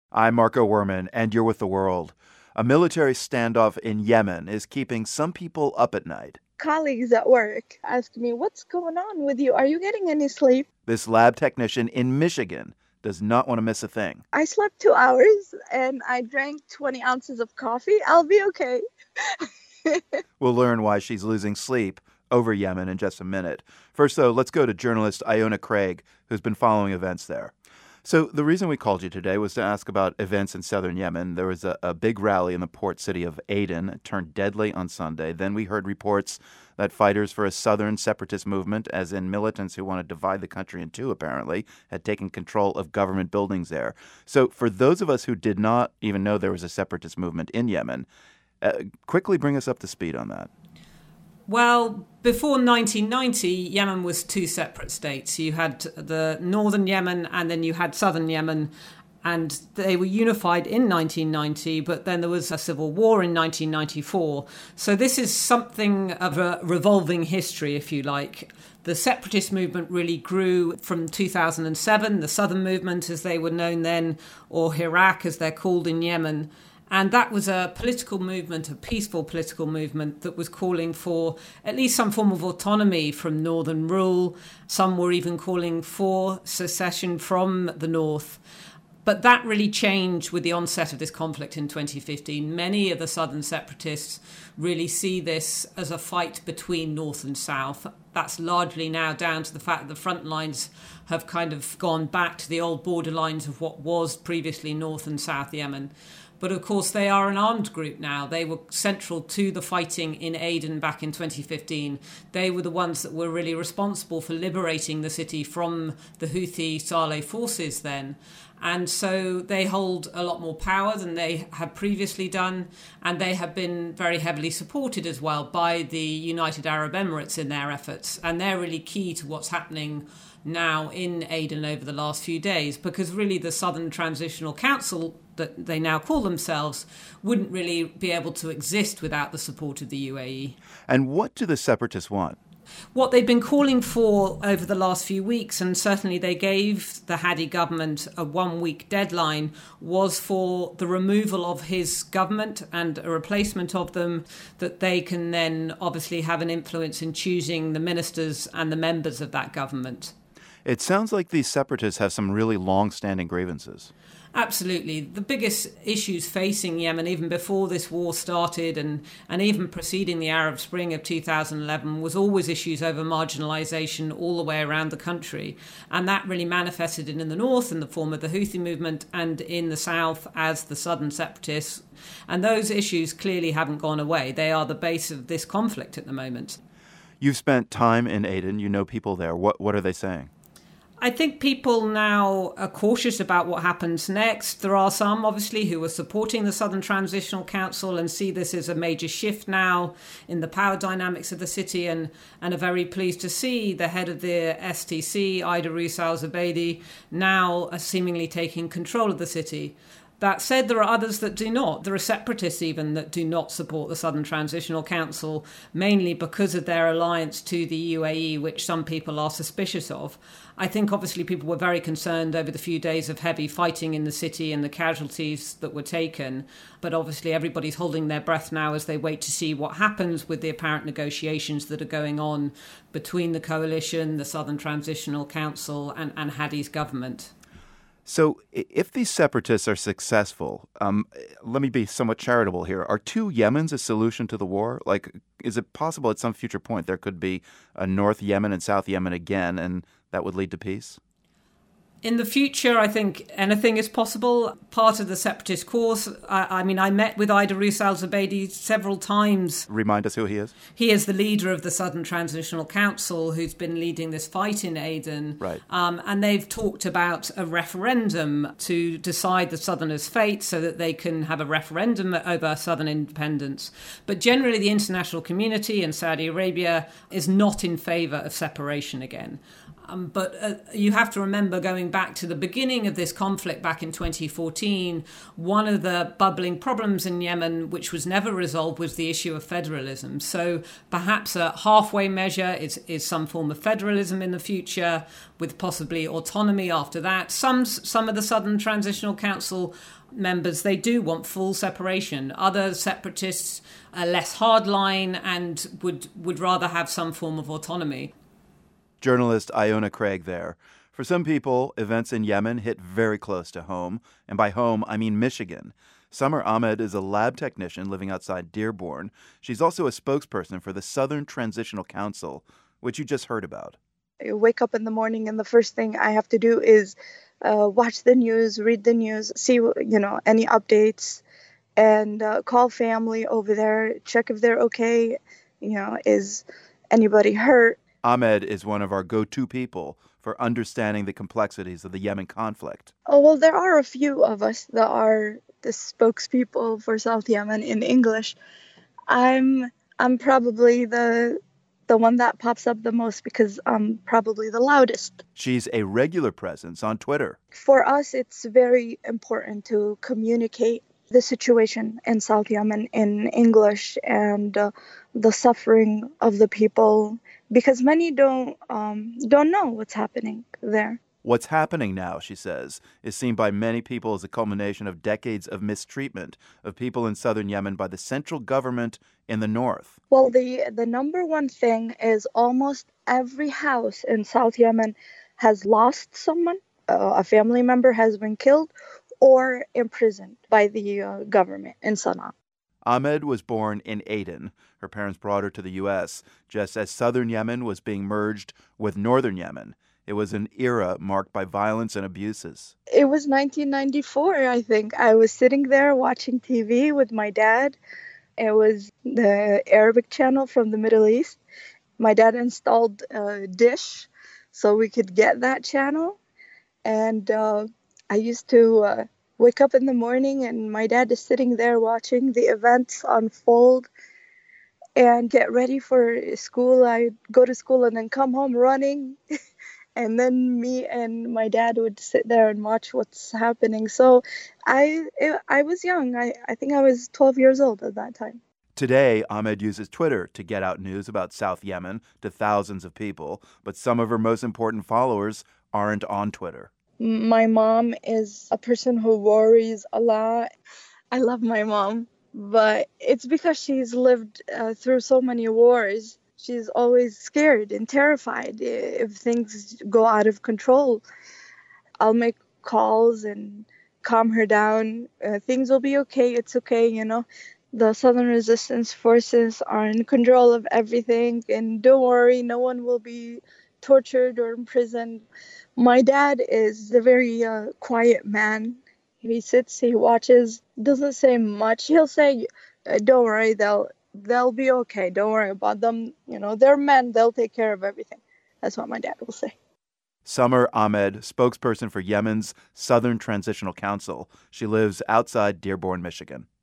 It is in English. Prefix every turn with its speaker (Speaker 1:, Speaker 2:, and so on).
Speaker 1: I'm Marco Werman, and you're with The World. A military standoff in Yemen is keeping some people up at night.
Speaker 2: Colleagues at work ask me, "What's going on with you? Are you getting any sleep?"
Speaker 1: This lab technician in Michigan does not want to miss a thing.
Speaker 2: I slept 2 hours and I drank 20 ounces of coffee. I'll be okay.
Speaker 1: We'll learn why she's losing sleep over Yemen in just a minute. First, though, let's go to journalist Iona Craig, who's been following events there. So the reason we called you today was to ask about events in southern Yemen. There was a big rally in the port city of Aden. It turned deadly on Sunday. Then we heard reports that fighters for a southern separatist movement, as in militants who want to divide the country in two, apparently, had taken control of government buildings there. So for those of us who did not even know there was a separatist movement in Yemen, quickly bring us up to speed on that.
Speaker 3: Well, before 1990, Yemen was two separate states. You had the northern Yemen and then you had southern Yemen, and they were unified in 1990, but then there was a civil war in 1994. So this is something of a revolving history, if you like. The separatist movement really grew from 2007, the Southern Movement as they were known then, or Hirak as they're called in Yemen. And that was a political movement, a peaceful political movement that was calling for at least some form of autonomy from northern rule. Some were even calling for secession from the north. But that really changed with the onset of this conflict in 2015. Many of the southern separatists really see this as a fight between north and south. That's largely now down to the fact that the front lines have kind of gone back to the old borderlines of what was previously North and South Yemen. But of course, they are an armed group now. They were central to the fighting in Aden back in 2015. They were the ones that were really responsible for liberating the city from the Houthi Saleh forces then. And so they hold a lot more power than they had previously done. And they have been very heavily supported as well by the United Arab Emirates in their efforts. And they're really key to what's happening now in Aden over the last few days, because really the Southern Transitional Council, that they now call themselves, wouldn't really be able to exist without the support of the UAE.
Speaker 1: And what do the separatists want?
Speaker 3: What they've been calling for over the last few weeks, and certainly they gave the Hadi government a 1-week deadline, was for the removal of his government and a replacement of them, that they can then obviously have an influence in choosing the ministers and the members of that government.
Speaker 1: It sounds like these separatists have some really long-standing grievances.
Speaker 3: Absolutely. The biggest issues facing Yemen, even before this war started and even preceding the Arab Spring of 2011, was always issues over marginalisation all the way around the country. And that really manifested in the north in the form of the Houthi movement, and in the south as the southern separatists. And those issues clearly haven't gone away. They are the base of this conflict at the moment.
Speaker 1: You've spent time in Aden. You know people there. What are they saying?
Speaker 3: I think people now are cautious about what happens next. There are some, obviously, who are supporting the Southern Transitional Council and see this as a major shift now in the power dynamics of the city, and are very pleased to see the head of the STC, Ida Rous al-Zubaydi, now seemingly taking control of the city. That said, there are others that do not. There are separatists even that do not support the Southern Transitional Council, mainly because of their alliance to the UAE, which some people are suspicious of. I think obviously people were very concerned over the few days of heavy fighting in the city and the casualties that were taken. But obviously everybody's holding their breath now as they wait to see what happens with the apparent negotiations that are going on between the coalition, the Southern Transitional Council and Hadi's government.
Speaker 1: So if these separatists are successful, let me be somewhat charitable here. Are two Yemens a solution to the war? Like, is it possible at some future point there could be a North Yemen and South Yemen again, and that would lead to peace?
Speaker 3: In the future, I think anything is possible. Part of the separatist course, I met with Ida Rous al-Zubaydi several times.
Speaker 1: Remind us who he is.
Speaker 3: He is the leader of the Southern Transitional Council who's been leading this fight in Aden.
Speaker 1: Right.
Speaker 3: And they've talked about a referendum to decide the Southerners' fate so that they can have a referendum over Southern independence. But generally, the international community and Saudi Arabia is not in favour of separation again. But you have to remember, going back to the beginning of this conflict back in 2014, one of the bubbling problems in Yemen, which was never resolved, was the issue of federalism. So perhaps a halfway measure is some form of federalism in the future, with possibly autonomy after that. Some of the Southern Transitional Council members, they do want full separation. Other separatists are less hardline and would rather have some form of autonomy.
Speaker 1: Journalist Iona Craig there. For some people, events in Yemen hit very close to home, and by home, I mean Michigan. Summer Ahmed is a lab technician living outside Dearborn. She's also a spokesperson for the Southern Transitional Council, which you just heard about.
Speaker 2: I wake up in the morning and the first thing I have to do is watch the news, read the news, see any updates, and call family over there, check if they're okay. Is anybody hurt?
Speaker 1: Ahmed is one of our go-to people for understanding the complexities of the Yemen conflict.
Speaker 2: Oh, well, there are a few of us that are the spokespeople for South Yemen in English. I'm probably the one that pops up the most because I'm probably the loudest.
Speaker 1: She's a regular presence on Twitter.
Speaker 2: For us, it's very important to communicate the situation in South Yemen in English and the suffering of the people, because many don't know what's happening there.
Speaker 1: What's happening now, she says, is seen by many people as a culmination of decades of mistreatment of people in southern Yemen by the central government in the north.
Speaker 2: Well, the number one thing is almost every house in South Yemen has lost someone. A family member has been killed or imprisoned by the government in Sana'a.
Speaker 1: Ahmed was born in Aden. Her parents brought her to the U.S. just as southern Yemen was being merged with northern Yemen. It was an era marked by violence and abuses.
Speaker 2: It was 1994, I think. I was sitting there watching TV with my dad. It was the Arabic channel from the Middle East. My dad installed a dish so we could get that channel. And I used to wake up in the morning and my dad is sitting there watching the events unfold and get ready for school. I'd go to school and then come home running. And then me and my dad would sit there and watch what's happening. So I was young. I think I was 12 years old at that time.
Speaker 1: Today, Ahmed uses Twitter to get out news about South Yemen to thousands of people, but some of her most important followers aren't on Twitter.
Speaker 2: My mom is a person who worries a lot. I love my mom, but it's because she's lived through so many wars. She's always scared and terrified if things go out of control. I'll make calls and calm her down. Things will be okay. It's okay, The Southern Resistance Forces are in control of everything. And don't worry, no one will be tortured or imprisoned. My dad is a very quiet man. He sits, he watches, doesn't say much. He'll say, don't worry, they'll be okay. Don't worry about them. They're men. They'll take care of everything. That's what my dad will say.
Speaker 1: Summer Ahmed, spokesperson for Yemen's Southern Transitional Council. She lives outside Dearborn, Michigan.